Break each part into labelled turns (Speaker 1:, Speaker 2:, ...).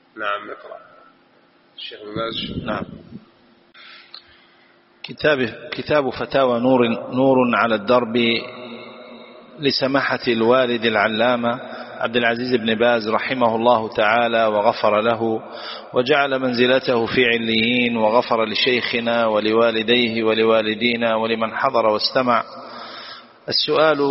Speaker 1: نعم اقرأ الشيخ باز.
Speaker 2: نعم. كتاب فتاوى نور على الدرب لسماحة الوالد العلامة عبد العزيز بن باز رحمه الله تعالى وغفر له وجعل منزلته في عليين، وغفر لشيخنا ولوالديه ولوالدينا ولمن حضر واستمع. السؤال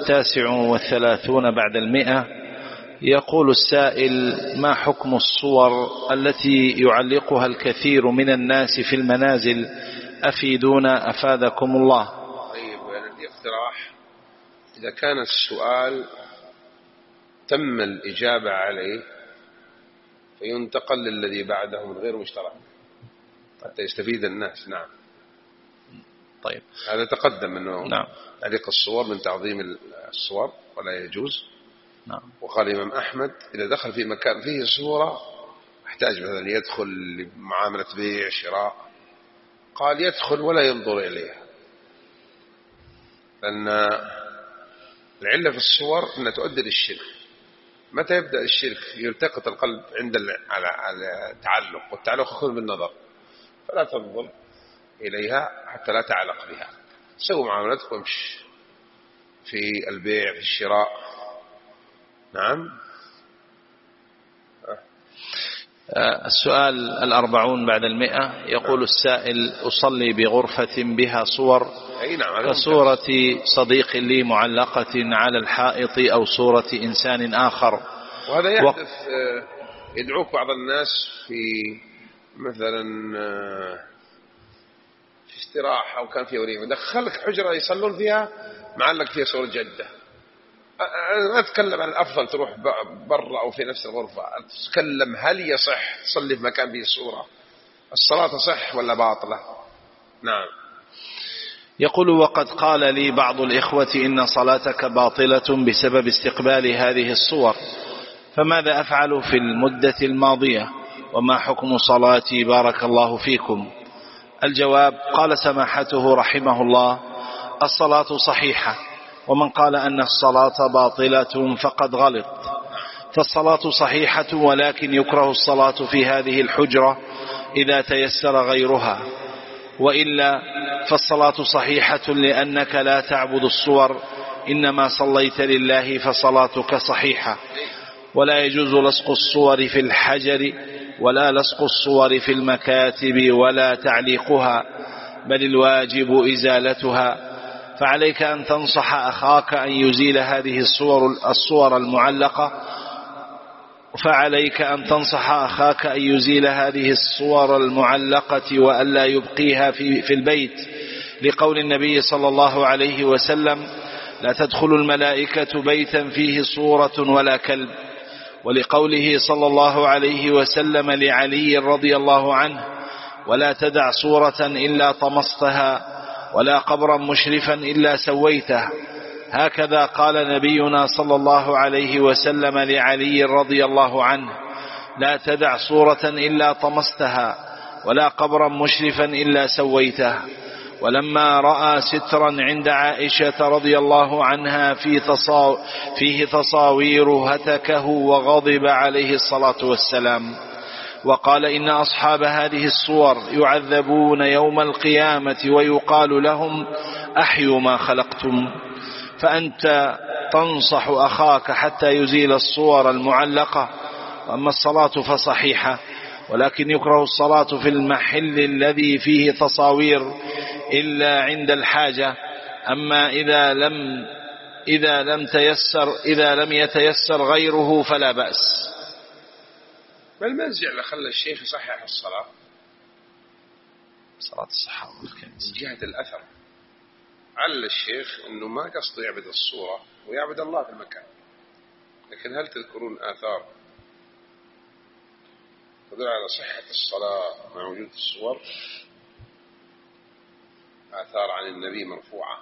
Speaker 2: 39 بعد 100. يقول السائل: ما حكم الصور التي يعلقها الكثير من الناس في المنازل؟ أفيدونا أفادكم الله.
Speaker 1: طيب، الاقتراح: إذا كان السؤال تم الإجابة عليه فينتقل للذي بعده من غير مشترك حتى يستفيد الناس. نعم.
Speaker 2: طيب،
Speaker 1: هذا تقدم أنه
Speaker 2: نعم.
Speaker 1: تعليق الصور من تعظيم الصور ولا يجوز.
Speaker 2: نعم.
Speaker 1: وقال الإمام أحمد: إذا دخل في مكان فيه صورة يحتاج مثلا يدخل لمعاملة بيع شراء، قال يدخل ولا ينظر إليها، لأن العلة في الصور أنها تؤدي للشرك. متى يبدأ الشرك؟ يلتقط القلب عند التعلق، والتعلق يكون بالنظر، فلا تنظر إليها حتى لا تعلق بها. سووا معاملتك وامشي في البيع في الشراء. نعم.
Speaker 2: السؤال 40 بعد 100. يقول السائل: أصلي بغرفة بها صور كصورة صديق لي معلقة على الحائط أو صورة إنسان آخر،
Speaker 1: وهذا يحدث. يدعوك بعض الناس في مثلا في استراحة أو كان في وليمة، دخلك حجرة يصلون فيها معلق فيها صورة جدة. أنا أتكلم عن الأفضل تروح برا أو في نفس الغرفة. أتكلم هل يصح تصلي في مكان فيه صورة؟ الصلاة تصح ولا باطلة؟ نعم.
Speaker 2: يقول: وقد قال لي بعض الإخوة إن صلاتك باطلة بسبب استقبال هذه الصور، فماذا أفعل في المدة الماضية؟ وما حكم صلاتي بارك الله فيكم؟ الجواب: قال سماحته رحمه الله: الصلاة صحيحة، ومن قال أن الصلاة باطلة فقد غلط. فالصلاة صحيحة، ولكن يكره الصلاة في هذه الحجرة إذا تيسر غيرها، وإلا فالصلاة صحيحة لأنك لا تعبد الصور، إنما صليت لله فصلاتك صحيحة. ولا يجوز لصق الصور في الحجر، ولا لصق الصور في المكاتب، ولا تعليقها، بل الواجب إزالتها. فعليك أن تنصح أخاك أن يزيل هذه الصور المعلقة وألا يبقيها في البيت، لقول النبي صلى الله عليه وسلم: لا تدخل الملائكة بيتا فيه صورة ولا كلب، ولقوله صلى الله عليه وسلم لعلي رضي الله عنه: ولا تدع صورة إلا طمستها، ولا قبرا مشرفا إلا سويته. هكذا قال نبينا صلى الله عليه وسلم لعلي رضي الله عنه: لا تدع صورة إلا طمستها، ولا قبرا مشرفا إلا سويته. ولما رأى سترا عند عائشة رضي الله عنها فيه تصاوير هتكه وغضب عليه الصلاة والسلام، وقال: إن أصحاب هذه الصور يعذبون يوم القيامة ويقال لهم: أحيوا ما خلقتم. فأنت تنصح أخاك حتى يزيل الصور المعلقة. وأما الصلاة فصحيحة، ولكن يكره الصلاة في المحل الذي فيه تصاوير إلا عند الحاجة. أما إذا لم يتيسر غيره فلا بأس.
Speaker 1: ما المنزع اللي خلى الشيخ يصحح الصلاة؟
Speaker 2: صلاة الصحابة
Speaker 1: من جهة الأثر. علّ الشيخ أنه ما قصد يعبد الصورة ويعبد الله في المكان. لكن هل تذكرون آثار تدل على صحة الصلاة مع وجود الصور؟ آثار عن النبي مرفوعة.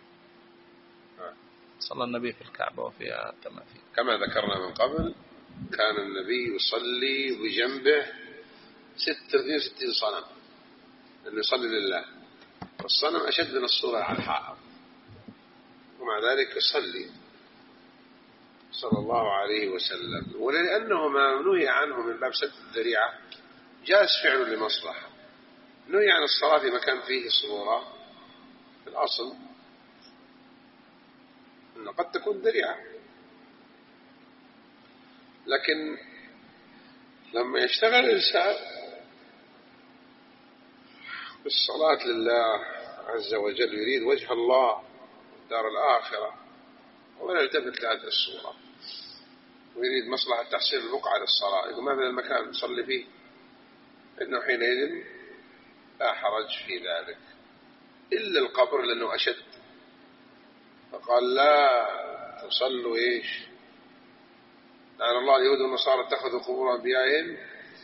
Speaker 2: صلى النبي في الكعبة وفيها تماثيل
Speaker 1: كما ذكرنا من قبل. كان النبي يصلي بجنبه 66 صنم، لأنه يصلي لله، والصنم أشد من الصورة على الحائط، ومع ذلك يصلي. صلى الله عليه وسلم. ولأنه ما نهي عنه من باب سد الذريعة جاز فعله لمصلحة. نهي عن الصلاة في مكان فيه صورة في الأصل أنه قد تكون ذريعة، لكن لما يشتغل الإنسان بالصلاة لله عز وجل يريد وجه الله دار الآخرة ولا يلتفت لهذه الصورة ويريد مصلحة تحصيل البقعة للصلاة، يقول ما من المكان نصلي فيه، إنه حينئذ لا حرج في ذلك، إلا القبر لأنه أشد، فقال لا تصلوا إيش، لأن الله اليهود والنصارى اتخذوا قبور أنبيائهم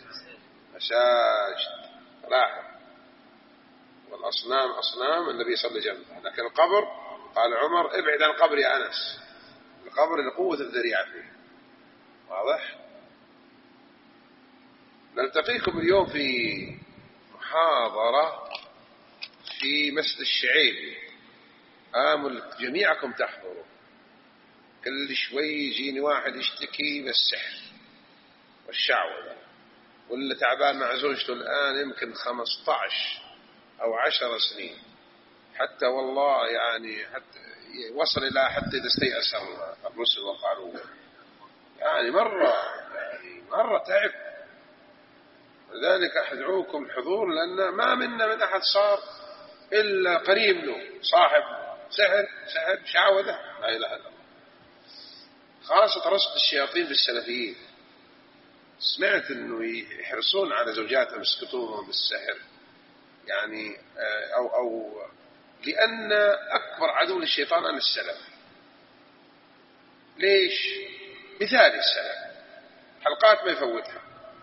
Speaker 1: مساجد راحة، والأصنام أصنام النبي صلى الله عليه وسلم، لكن القبر قال عمر ابعد عن قبر يا أنس، القبر لقوة الذريعة فيه. واضح؟ نلتقيكم اليوم في محاضرة في مسجد الشعيب، آمل جميعكم تحضروا. كل شوي يجيني واحد يشتكي من السحر والشعوذة، ولا تعبان مع زوجته الآن يمكن 15 أو 10 سنين، حتى والله يعني حتى وصل إلى حتى إذا استيأس الرسل وقالوا يعني مرة تعب. لذلك أدعوكم الحضور، لأن ما منا من أحد صار إلا قريب له صاحب سحر شعوذة، لا إله إلا الله. خاصة رصد الشياطين بالسلفيين، سمعت أنه يحرصون على زوجاتهم يسكتوهم بالسحر، يعني أو لأن أكبر عدو للشيطان أن السلف. ليش؟ مثال السلف حلقات ما يفوتها،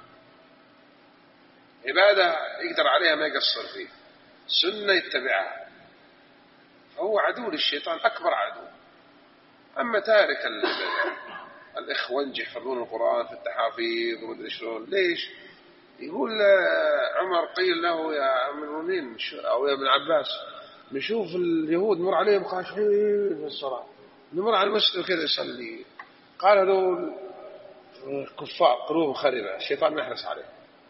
Speaker 1: عبادة يقدر عليها ما يقصر فيه، سنة يتبعها، فهو عدو للشيطان أكبر عدو. أما تارك الإخوان يحفظون القرآن في التحافيظ ومدري شلون، ليش؟ يقول عمر قيل له يا أمير المؤمنين أو يا ابن عباس نشوف اليهود نمر عليهم خاشعين في الصلاة، نمر على المسجد كذا يصلي، قال هذول كفار قلوبهم خربة، الشيطان ما يحرص عليه،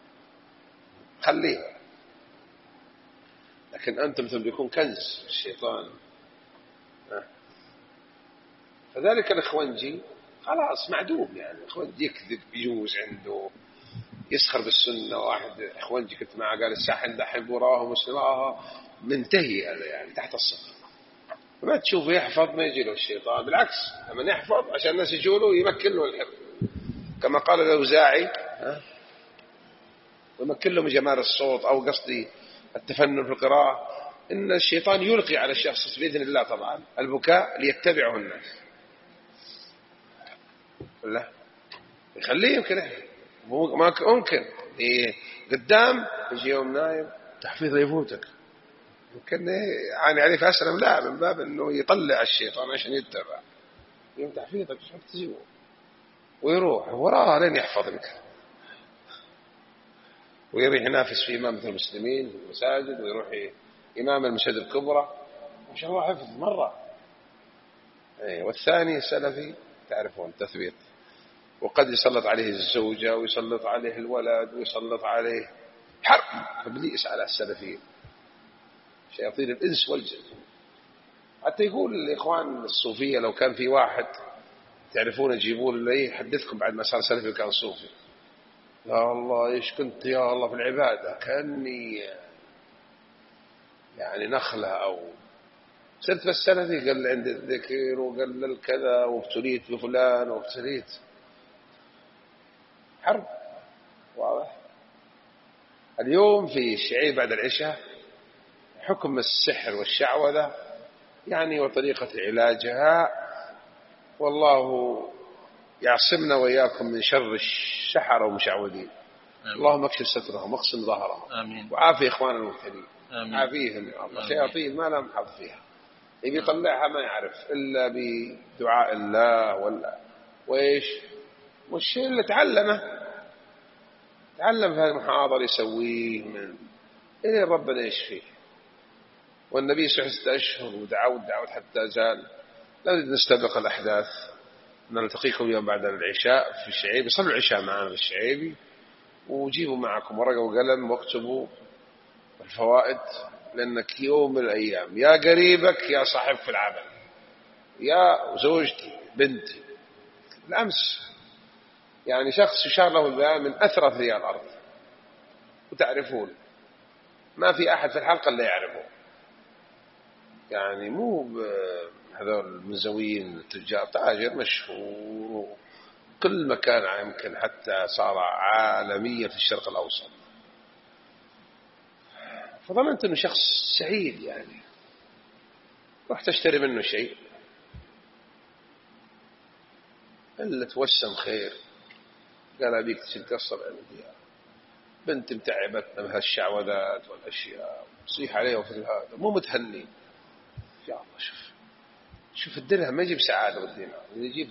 Speaker 1: خليه. لكن أنتم تملكون كنز الشيطان. فذلك الإخوانجي خلاص معدوم، يعني الإخوانجي يكذب يجوز عنده، يسخر بالسنة. واحد إخوانجي كنت معه قال الساحن دحين وراه مسلماها منتهي، هذا يعني تحت الصفر، ما تشوفه يحفظ ما يجي له الشيطان، بالعكس لما يحفظ عشان الناس يجوا له يمكن له الحفظ، كما قال الأوزاعي ويمكن له من جمال الصوت، أو قصدي التفنن في القراءة، إن الشيطان يلقي على الشخص بإذن الله طبعا البكاء ليتبعه الناس، لا يخليه يمكن ما ممكن قدام يجي يوم نايم تحفيظ يفوتك، يمكن يعني عليك أسلم، لا من باب أنه يطلع الشيطان عشان يتبع، يوم تحفيظك شو تجيبه ويروح وراه لين يحفظك، ويروح ينافس في إمامة المسلمين في المساجد، ويروح إمام المساجد الكبرى، ما شاء الله حفظ مرة. والثاني السلفي تعرفون تثبيت، وقد يسلط عليه الزوجة ويسلط عليه الولد ويسلط عليه حرب إبليس على السلفيين، شياطين الإنس والجن. حتى يقول الإخوان الصوفية لو كان في واحد تعرفون يجيبون له يحدثكم بعد ما صار سلفي وكان صوفي، يا الله إيش كنت يا الله في العبادة، كأني يعني نخلة أو صرت بس سلفي، قال عندي الذكر وقال الكذا وابتليت بفلان وابتليت، حرب واضح. اليوم في الشعيب بعد العشاء حكم السحر والشعوذة يعني وطريقة علاجها، والله يعصمنا وإياكم من شر السحر والمشعوذين. اللهم اكشف سترهم واقسم ظهرهم وعافي إخوان المبتلين، عافيهم يا الله. شياطين ما لهم حظ فيها، يبي يطلعها ما يعرف إلا بدعاء الله ولا وإيش، والشيء اللي تعلم في هذه المحاضرة يسويه من إلى ربنا يشفيه. والنبي 6 أشهر ودعوت حتى زال. لا نريد نستبق الأحداث، نلتقيكم اليوم بعد العشاء في الشعيبي، صلوا العشاء معنا في الشعيبي، وجيبوا معكم ورقة وقلم واكتبوا الفوائد، لأنك يوم من الأيام يا قريبك يا صاحب في العمل يا زوجتي بنتي. الأمس يعني شخص يشار له البيان من أثرى ثرياء الأرض، وتعرفون ما في أحد في الحلقة اللي يعرفه، يعني مو هذول المزويين التجار، تاجر مشهور كل مكان يمكن، حتى صار عالمية في الشرق الأوسط. فظننت أنه شخص سعيد، يعني رحت أشتري منه شيء إلا توسم خير، قال أبيك تقصر عندي، بنت متعبتنا بهالشعوذات والأشياء، صيح عليه وفي هذا مو متهني. يا الله، شوف الدرهم ما يجيب سعادة، والدينار يجيب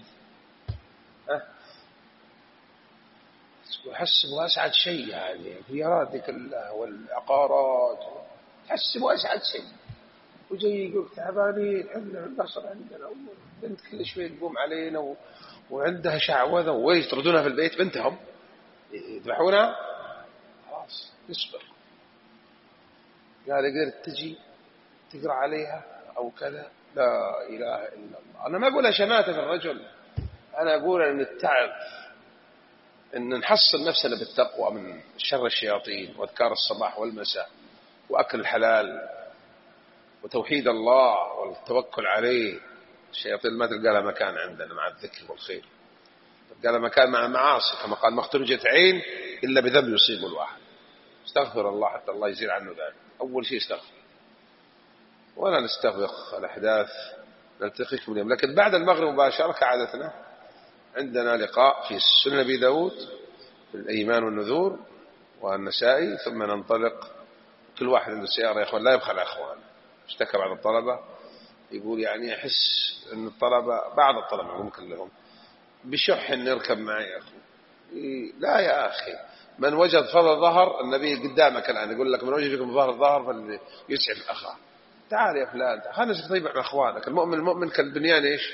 Speaker 1: حسبوا أسعد شيء، يعني الخيارات دي كلها والعقارات حسبوا أسعد شيء، وجاي يقول تعبانين احنا النصر عندنا، بنت كل شوي تقوم علينا وعندها شعوذة، ويطردونها في البيت بنتهم يذبحونها. خلاص نصبر. قال قدرت تجي تقرأ عليها أو كذا، لا إله إلا الله. أنا ما أقولها شماتة في الرجل، أنا أقول أن التعب أن نحصل نفسنا بالتقوى من شر الشياطين، وأذكار الصباح والمساء، وأكل الحلال، وتوحيد الله والتوكل عليه. الشياطين ما تلقى لها مكان عندنا مع الذكر والخير، تلقى لها مكان مع المعاصي، كما قال ما اخترجت عين إلا بذنب يصيب الواحد. استغفر الله حتى الله يزيل عنه ذلك. أول شيء استغفر، ولا نستغرق الأحداث. نلتقيكم اليوم، لكن بعد المغرب مباشرة كعادتنا عندنا لقاء في سنن أبي داود في الإيمان والنذور والنسائي، ثم ننطلق. كل واحد عنده سيارة يا أخوان، لا يبخل أخوان. اشتكى بعض الطلبة يقول يعني أحس أن الطلبة، بعض الطلبة ممكن لهم بشح أن يركب معي يا أخي. لا يا أخي، من وجد فضل ظهر، النبي قدامك الآن يقول لك من وجد فيكم ظهر الظهر فليسعف أخاه. تعال يا فلان، خلنا طيب مع أخوانك. المؤمن كالبنيان إيش؟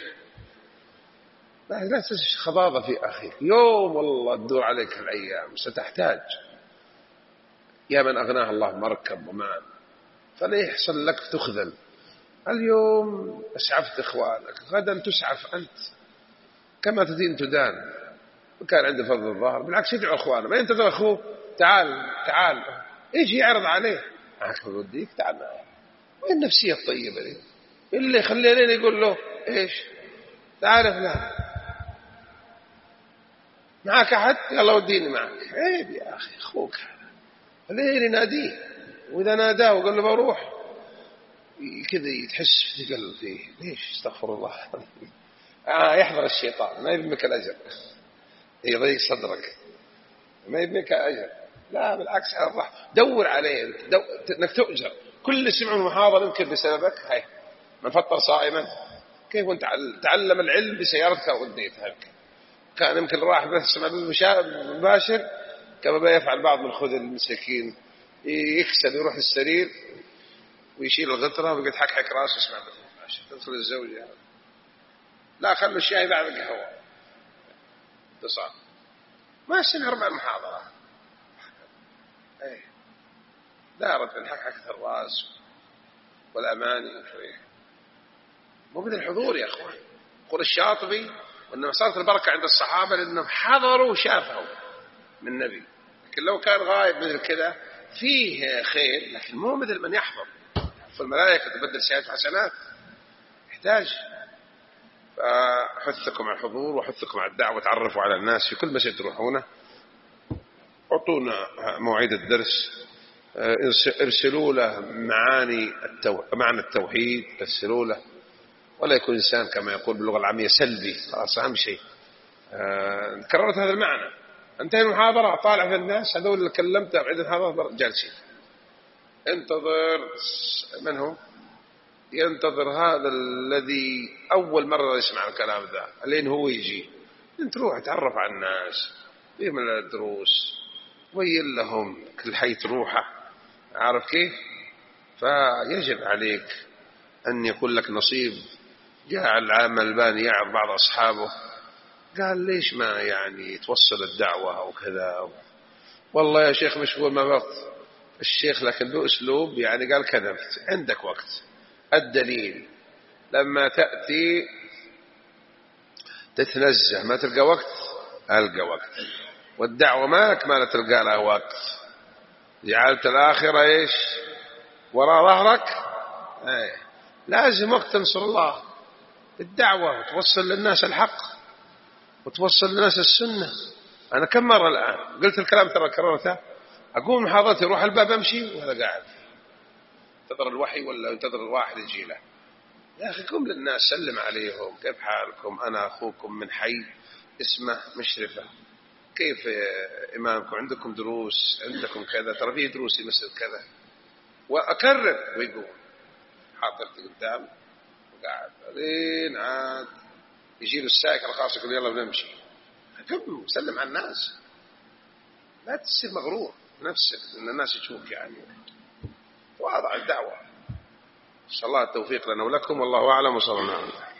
Speaker 1: لا تسش خضاضة في أخيك. يوم والله تدور عليك الأيام ستحتاج، يا من أغناه الله مركب ومال، فلا يحصل لك تخذل. اليوم أسعفت إخوانك، غدا تسعف أنت، كما تدين تدان. وكان عنده فضل الظهر بالعكس يدعو أخوانه، ما ينتظر أخوه تعال يجي يعرض عليه معك بوديك تعال معي. وين النفسية الطيبة دي اللي يخلينا يقول له إيش تعال فلان معك أحد يلا وديني معك. عيب يا أخي، أخوك ليه يناديه، وإذا ناداه وقال له بروح كذا يتحس في قلبه فيه ليش؟ استغفر الله. يحضر الشيطان، ما يبمك الأجر، يضيق صدرك، ما يبمك أجر. لا بالعكس، على الرحمة دور عليه انك تؤجر. كل سمع المحاضرة يمكن بسببك. هاي من فطر صائما كيف انت تعلم العلم بسيارتك وديتها، كان يمكن راح بس سمع مباشر، كما يفعل بعض من خذ المساكين، يكسل يروح السرير ويشيل الغطرة ويقعد حك راسه يسمع مباشر. تدخل الزوجة لا خلوا الشاي بعد القهوة تصعد، ما سمع 4 محاضرات. دارت من حكة الراس والأماني وشوية. مو مثل الحضور يا أخوان. يقول الشاطبي وإنما صارت البركة عند الصحابة لأنهم حضروا وشافوا من النبي، لكن لو كان غايب مثل كذا فيه خير، لكن مو مثل من يحضر. فالملائكة تبدل سيئات حسنات، يحتاج. فأحثكم على الحضور وأحثكم على الدعوة، تعرفوا على الناس في كل مسجد تروحونه، أعطونا مواعيد الدرس، ارسلوا له معنى التوحيد، ارسلوا له، ولا يكون إنسان كما يقول باللغة العامية سلبي. خلاص أهم شيء كررت هذا المعنى. انتهي المحاضرة طالع في الناس هذول اللي كلمته عند المحاضرة جالسين، انتظر. من هو؟ ينتظر هذا الذي أول مرة يسمع الكلام ذا لين هو يجي. انت روح تعرف على الناس، يعمل الدروس، وين لهم كل حي تروحه، عارف كيف؟ فيجب عليك أن يكون لك نصيب. جاء العام الباني يعظ بعض أصحابه قال ليش ما يعني توصل الدعوة وكذا؟ والله يا شيخ مشغول ما وقت. الشيخ لكن له أسلوب يعني قال كذبت، عندك وقت. الدليل لما تأتي تتنزه ما تلقى وقت، ألقى وقت. والدعوة ما تلقى لها وقت، جعلت الآخرة إيش وراء ظهرك. لازم وقت تنصر الله الدعوة وتوصل للناس الحق وتوصل للناس السنة. أنا كم مرة الآن قلت الكلام ترى كررته، أقوم محاضرتي أروح الباب أمشي وهذا قاعد انتظر الوحي ولا انتظر الواحد يجي له. يا أخي قم للناس سلم عليهم، كيف حالكم؟ أنا أخوكم من حي اسمه مشرفة، كيف إمامكم؟ عندكم دروس؟ عندكم كذا؟ ترى فيه دروسي مثل كذا، وأكرر ويقول حاضرت قدام وقاعد. بعدين عاد يجي له السائق الخاص يقول يلا بنمشي. قم سلم على الناس، لا تصير مغرور نفسك ان الناس يشوفك يعني. واضع الدعوة. إن شاء الله التوفيق لنا ولكم، والله أعلم. وصلى الله عليه وسلم.